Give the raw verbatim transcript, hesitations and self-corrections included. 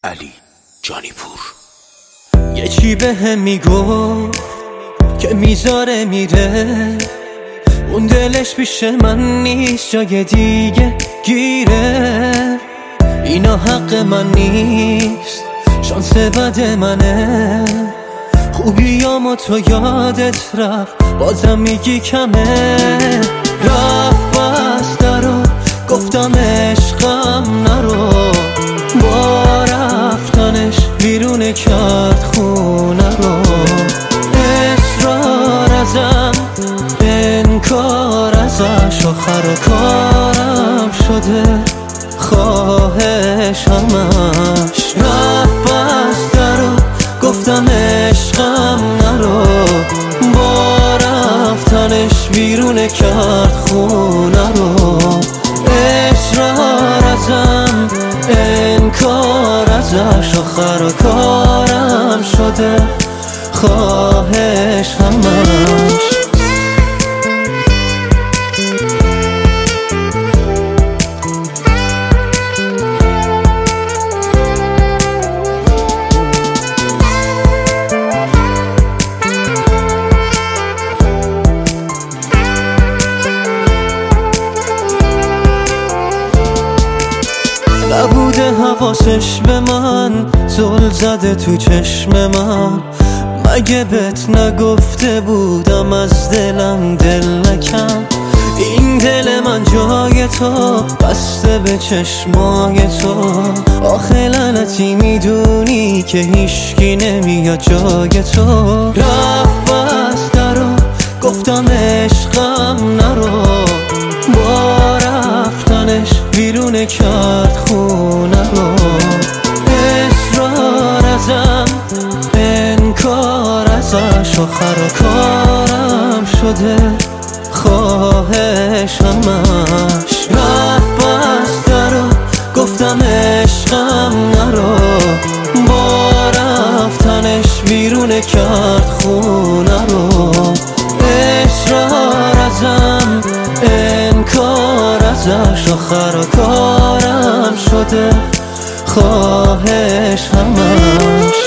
علی جانی پور. یه چی به هم میگفت که میذاره میره، اون دلش پیش من نیست، جای دیگه گیره. اینا حق من نیست، شانس بد منه، خوبیامو تو یادت رفت، بازم میگی کمه. رفت بس درو، گفتم عشقم نرو، با رفتنش بیرون کرد خونه رو. اصرار ازم، انکار ازش، آخر کارم شده خواهش همش. رفت بس درو، گفتم عشقم نرو، با رفتنش بیرون کرد خونه رو. اصرار ازم، انکار ازش، آخر کارم شده خواهش همش. نبوده حواسش به من، زل زده تو چشم من. مگه بهت نگفته بودم از دلم دل نکن؟ این دل من جای تو، بسته به چشمای تو. آخه لعنتی میدونی که هیچکی نمیاد جای تو. رفت بس درو، گفتم عشقم نرو، با رفتنش بیرون کرد خونه رو. اصرار ازم، انکار ازش، آخر کارم شده خواهش همش. رفت بس درو، گفتم عشقم نرو، با رفتنش بیرون کرد خونه رو. اصرار ازم، انکار ازش، آخر کارم شده خواهش همش.